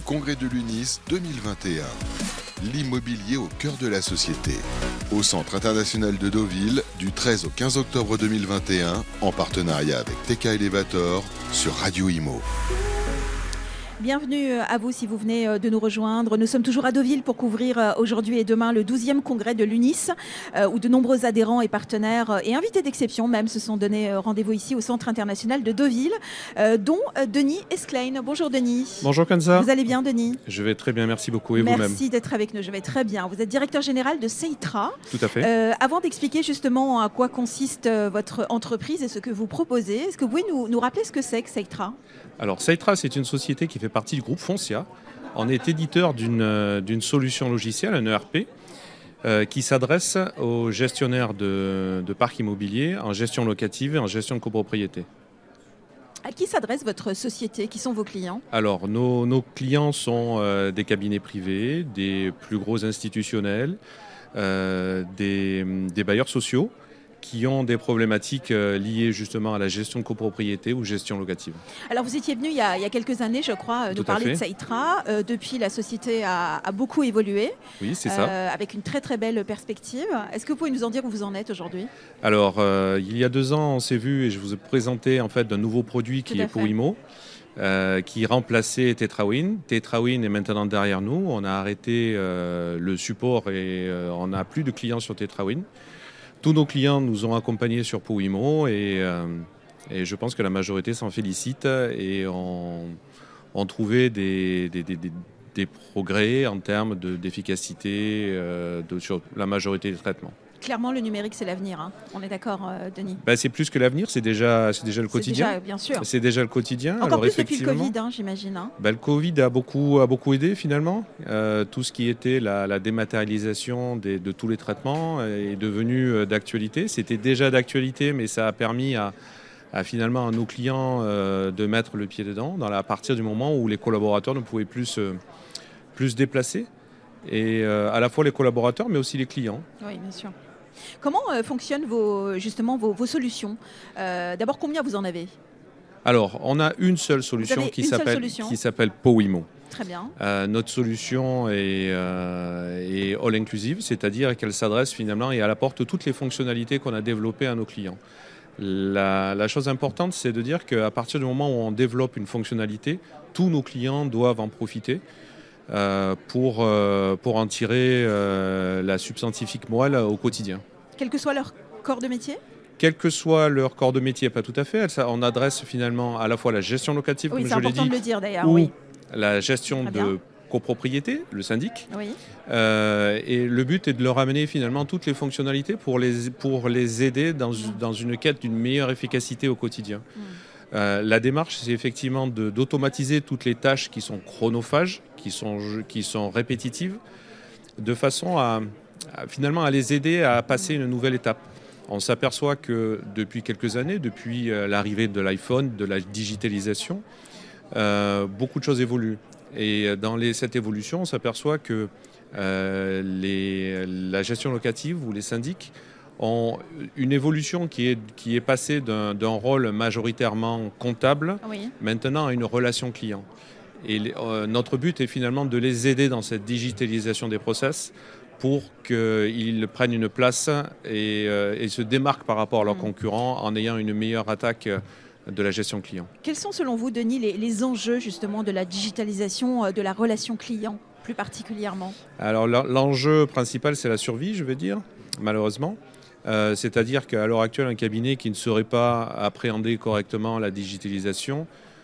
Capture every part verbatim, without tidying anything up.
Congrès de l'U N I S deux mille vingt et un. L'immobilier au cœur de la société. Au Centre international de Deauville, du treize au quinze octobre deux mille vingt et un, en partenariat avec T K Elevator sur Radio Imo. Bienvenue à vous si vous venez de nous rejoindre. Nous sommes toujours à Deauville pour couvrir aujourd'hui et demain le douzième congrès de l'U N I S, où de nombreux adhérents et partenaires et invités d'exception même se sont donné rendez-vous ici au Centre international de Deauville, dont Denis Esclain. Bonjour Denis. Bonjour Kanza. Vous allez bien Denis? Je vais très bien, merci beaucoup. Et vous-même? Merci d'être avec nous, je vais très bien. Vous êtes directeur général de Seitra. Tout à fait. Euh, avant d'expliquer justement à quoi consiste votre entreprise et ce que vous proposez, est-ce que vous pouvez nous, nous rappeler ce que c'est que Seitra? Alors Seitra, c'est une société qui fait partie du groupe Foncia. On est éditeur d'une, d'une solution logicielle, un E R P, euh, qui s'adresse aux gestionnaires de, de parcs immobiliers en gestion locative et en gestion de copropriété. À qui s'adresse votre société? Qui sont vos clients? Alors, nos, nos clients sont euh, des cabinets privés, des plus gros institutionnels, euh, des, des bailleurs sociaux qui ont des problématiques euh, liées justement à la gestion de copropriété ou gestion locative. Alors, vous étiez venu il y a, il y a quelques années, je crois, nous parler de Seitra. Euh, depuis, la société a, a beaucoup évolué. Oui, c'est euh, ça. Avec une très très belle perspective. Est-ce que vous pouvez nous en dire où vous en êtes aujourd'hui? Alors, euh, il y a deux ans, on s'est vu et je vous ai présenté en fait un nouveau produit qui est Powimo, euh, qui remplaçait Tetrawin. Tetrawin est maintenant derrière nous. On a arrêté euh, le support et euh, on n'a plus de clients sur Tetrawin. Tous nos clients nous ont accompagnés sur Powimo et, euh, et je pense que la majorité s'en félicite et ont, ont trouvé des, des, des, des, des progrès en termes de, d'efficacité euh, de, sur la majorité des traitements. Clairement, le numérique, c'est l'avenir. Hein. On est d'accord, euh, Denis? Ben, c'est plus que l'avenir, c'est déjà, c'est déjà le quotidien. C'est déjà, bien sûr. C'est déjà le quotidien. Encore Alors, plus depuis le Covid, hein, j'imagine. Hein. Ben, le Covid a beaucoup, a beaucoup aidé finalement. Euh, tout ce qui était la, la dématérialisation des, de tous les traitements est devenu d'actualité. C'était déjà d'actualité, mais ça a permis à, à finalement à nos clients euh, de mettre le pied dedans dans la, à partir du moment où les collaborateurs ne pouvaient plus se, plus se déplacer. Et euh, à la fois les collaborateurs, mais aussi les clients. Oui, bien sûr. Comment euh, fonctionnent vos, justement vos, vos solutions? euh, D'abord, combien vous en avez? Alors, on a une seule solution qui une s'appelle, seule solution. qui s'appelle Powimo. Très bien. Euh, notre solution est, euh, est all-inclusive, c'est-à-dire qu'elle s'adresse finalement et elle apporte toutes les fonctionnalités qu'on a développées à nos clients. La, la chose importante, c'est de dire qu'à partir du moment où on développe une fonctionnalité, tous nos clients doivent en profiter. Euh, pour, euh, pour en tirer euh, la substantifique moelle au quotidien. Quel que soit leur corps de métier? Quel que soit leur corps de métier, pas tout à fait. Ça, on adresse finalement à la fois la gestion locative, oui, comme je l'ai dit, c'est important de le dire d'ailleurs, ou oui. la gestion de copropriété, le syndic. Oui. Euh, et le but est de leur amener finalement toutes les fonctionnalités pour les, pour les aider dans, mmh. dans une quête d'une meilleure efficacité au quotidien. Mmh. Euh, la démarche, c'est effectivement de, d'automatiser toutes les tâches qui sont chronophages, qui sont, qui sont répétitives, de façon à, à finalement à les aider à passer une nouvelle étape. On s'aperçoit que depuis quelques années, depuis euh, l'arrivée de l'iPhone, de la digitalisation, euh, beaucoup de choses évoluent. Et dans les, cette évolution, on s'aperçoit que euh, les, la gestion locative ou les syndics ont une évolution qui est, qui est passée d'un, d'un rôle majoritairement comptable oui. maintenant à une relation client. Et les, euh, notre but est finalement de les aider dans cette digitalisation des process pour qu'ils prennent une place et, euh, et se démarquent par rapport à leurs mmh. concurrents en ayant une meilleure attaque de la gestion client. Quels sont selon vous, Denis, les, les enjeux justement de la digitalisation de la relation client plus particulièrement? Alors l'enjeu principal, c'est la survie, je veux dire, malheureusement. Euh, c'est-à-dire qu'à l'heure actuelle, un cabinet qui ne saurait pas appréhender correctement la digitalisation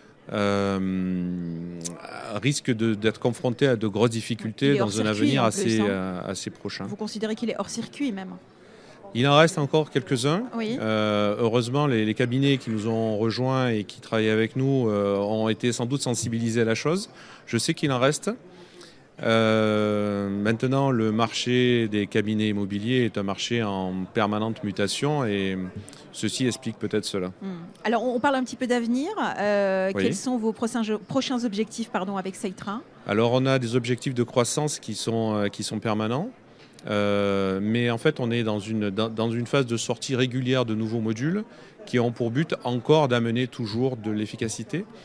euh, risque de, d'être confronté à de grosses difficultés dans un avenir assez, hein. euh, assez prochain. Vous considérez qu'il est hors circuit même? Il en reste encore quelques-uns. Oui. Euh, heureusement, les, les cabinets qui nous ont rejoints et qui travaillent avec nous euh, ont été sans doute sensibilisés à la chose. Je sais qu'il en reste. Euh, maintenant, le marché des cabinets immobiliers est un marché en permanente mutation et ceci explique peut-être cela. Mmh. Alors, on parle un petit peu d'avenir. Euh, oui. Quels sont vos prochains, prochains objectifs pardon, avec Seitra? Alors, on a des objectifs de croissance qui sont, euh, qui sont permanents. Euh, mais en fait, on est dans une, dans, dans une phase de sortie régulière de nouveaux modules qui ont pour but encore d'amener toujours de l'efficacité.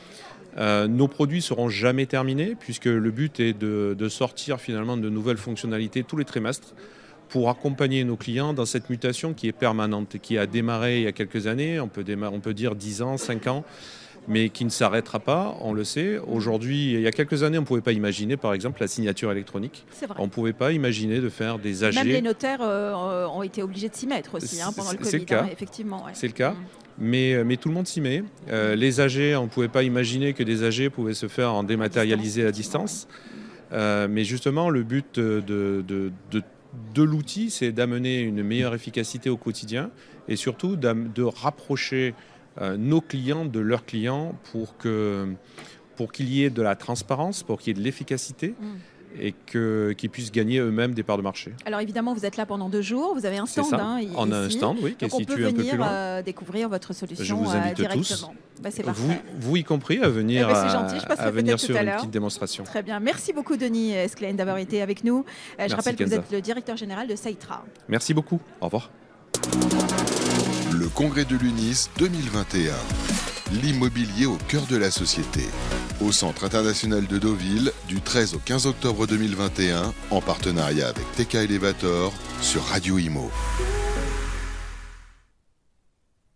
Euh, nos produits seront jamais terminés puisque le but est de, de sortir finalement de nouvelles fonctionnalités tous les trimestres pour accompagner nos clients dans cette mutation qui est permanente, qui a démarré il y a quelques années, on peut, démarrer, on peut dire dix ans, cinq ans, mais qui ne s'arrêtera pas, on le sait. Aujourd'hui, il y a quelques années, on ne pouvait pas imaginer, par exemple, la signature électronique. C'est vrai. On ne pouvait pas imaginer de faire des A G. Même les notaires euh, ont été obligés de s'y mettre aussi hein, pendant le Covid. C'est le cas. Hein, effectivement. Ouais. C'est le cas. Mmh. Mais, mais tout le monde s'y met. Euh, les A G, on ne pouvait pas imaginer que des A G pouvaient se faire en dématérialisé à distance. Euh, mais justement, le but de, de, de, de de l'outil, c'est d'amener une meilleure efficacité au quotidien et surtout de rapprocher euh, nos clients de leurs clients pour que, pour qu'il y ait de la transparence, pour qu'il y ait de l'efficacité mmh. et que, qu'ils puissent gagner eux-mêmes des parts de marché. Alors évidemment, vous êtes là pendant deux jours, vous avez un stand. Hein, on ici. a un stand, oui, qui donc est situé un peu plus loin. On peut venir euh, découvrir votre solution Je vous invite euh, directement. tous, bah, c'est vous, vous y compris, à venir, eh ben, gentil, je à, à venir sur une petite démonstration. Très bien. Merci beaucoup Denis Esclaine d'avoir été avec nous. Euh, je Merci, rappelle que Kenza. vous êtes le directeur général de Saitra. Merci beaucoup. Au revoir. Le congrès de l'UNIS deux mille vingt et un. L'immobilier au cœur de la société. Au Centre international de Deauville, du treize au quinze octobre deux mille vingt et un, en partenariat avec T K Elevator sur Radio Imo.